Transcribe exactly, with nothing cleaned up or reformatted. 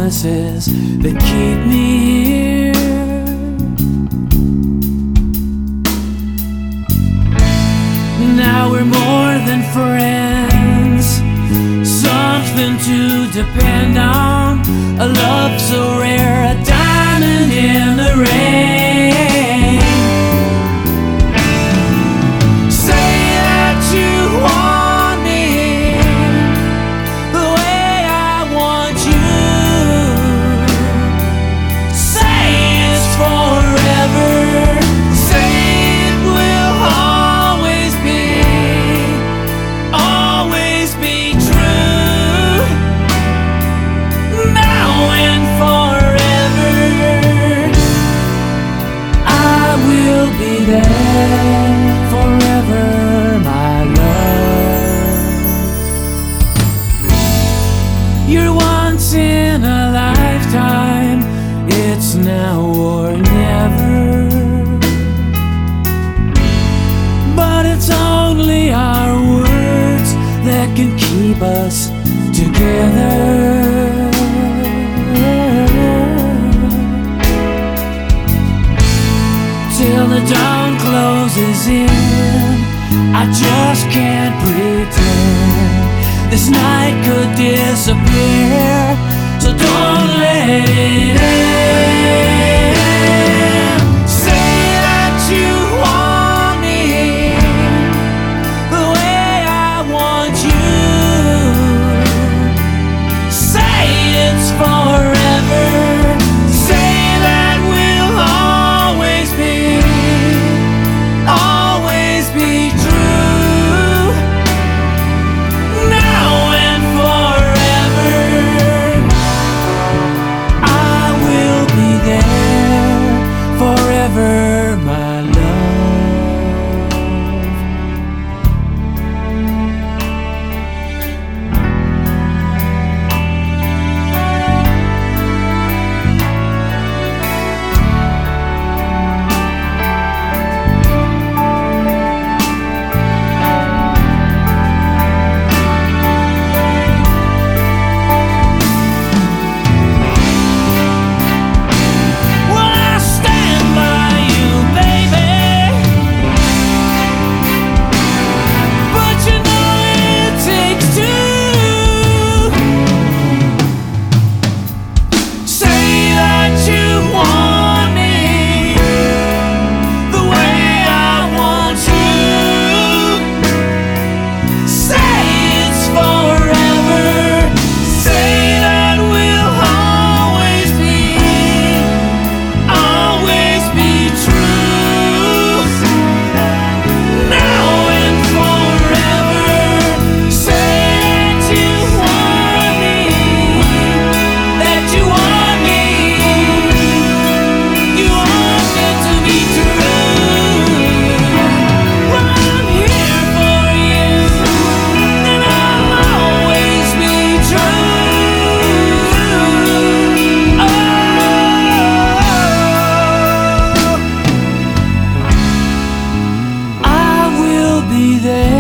promises that keep me here. Now we're more than friends, something to depend on, a love so rare, a diamond in the rain. Say that you want me the way I want you. Say it's forever. Say it will always be, always be true. Now and forever, I will be there forever, my love. You're once in a lifetime, it's now or never. But it's only our words that can keep us together. Till the dawn closes in, I just can't pretend this night could disappear. So don't let it end. Say that you want me the way I want you. Say it's forever. Say that we'll always be, always be true. Now and forever, I will be there forever, my love. Well, I stand by you, baby, but you know it takes two. Say that you want me the way I want you. Say it's forever. Say that we'll always be, always be true. Now and forever. Say that you want me, that you want me, you want it to be true. Well, I'm here for you, and I'll always be true. Oh, I will be there